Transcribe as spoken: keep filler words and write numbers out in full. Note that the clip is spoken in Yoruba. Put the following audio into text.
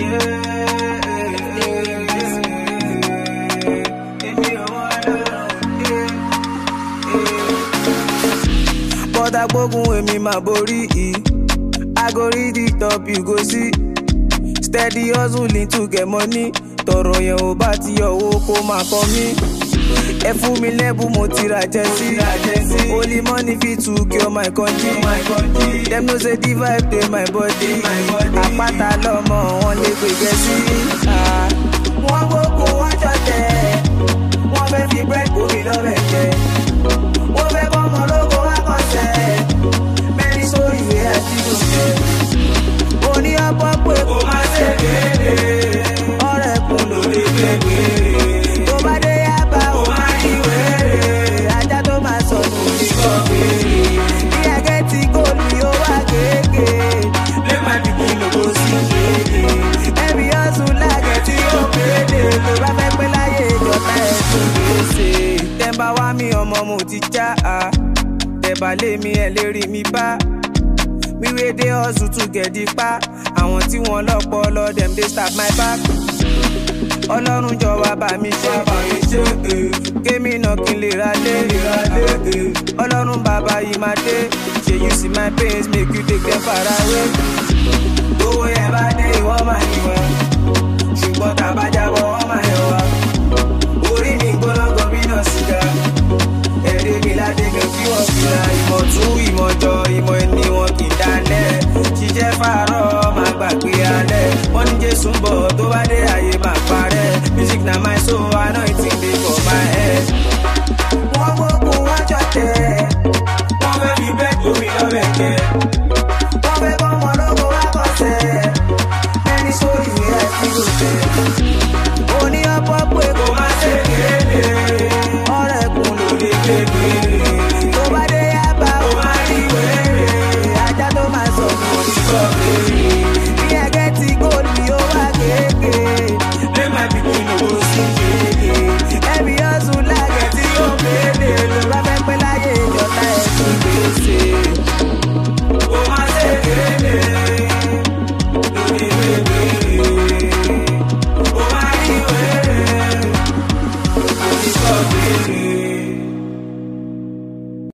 Bọ́dà gbógun èmi máa borí i. I go read the top, you go see. Steady hustling to get money. Tọrọ yẹn ò bá ti ọwọ́ kó máa kọ mí. Ẹ fún mi lẹ́bù mo ti ra jẹ́sí. Only money fit to cure my country. Dem know say the vibe dey my body. Àpáta lọ́mọ wọn lè pè gẹ̀ẹ́sì. Wọ́n gbógun wọ́n jọ̀tẹ̀. Wọ́n fẹ́ fi bread kó mi lọ́rẹ̀ jẹ. Wọ́n fẹ́ kọ́ ọmọ lóko wá kọ́sẹ̀. Mẹ́rin sórí ìwé àti gòkè. Oní ọ̀pọ̀ pé kò má ṣe kéde. Ọ̀rẹ́ kùn ló lè gbẹ̀gbẹ̀. Tó bá dé yábà ó máa ní wẹ́rẹ́. Ajá tó máa sọnù ní kọ̀ọ̀kẹ́. Bí ẹgẹ́ tí kò ní ó wá kéèké. Lé máa bí kí ló kó sí kéde. Ẹbí ọ̀sùn lágẹ̀ tí ó kéde. Tó bá fẹ́ pẹ́ láyé ìjọba ẹ̀ tó gbèsè. Tẹ́ńbà wá mi ọmọ mo ti já a. Tẹ̀bà lé mi ẹ̀ lè rí mi bá. Mi wey dey hustle to get the pa. Àwọn tí wọ́n lọ́pọlọ dem dey stab my back. Ọlọ́run jọ̀wọ́ bá mi ṣe. Kémi náà kí n lè ra lé. Ọlọ́run bàbá yìí máa dé. Ṣé you see my pains make you take them far away. Owó yẹn bá dé ìwọ́n máa ní wọn. Ṣùgbọ́n tàbá jábọ̀ wọ́n máa yọ wá. Orí mi gbóná gan bí náà sìgá. Ẹ̀rẹ́ mi ládégẹ̀ kí wọ́n fi ra ìmọ̀ tún ìmọ̀ jọ ìmọ̀ ẹni wọn kì í dalẹ̀. Ṣiṣẹ́ fàárọ̀ máa gbàgbé alẹ́. Wọ́n ní Jésù ń bọ̀ tó bá dé àyè máa parẹ́. Music na my soul, anointing dey for my head. Wọ́n gbógun wọ́n jọ̀tẹ̀. Wọ́n fẹ́ fi bẹ́ẹ̀ gómi lọ́bẹ̀ jẹ́. Wọ́n fẹ́ kọ́ ọmọ lóko wá kọ́sẹ̀. Ẹni sórí ìwé àti gòkè. Oní ọ̀pọ̀ pé kò má ṣe kéde. Ọ̀rẹ́ kùn ló lè gbẹ̀gbẹ̀.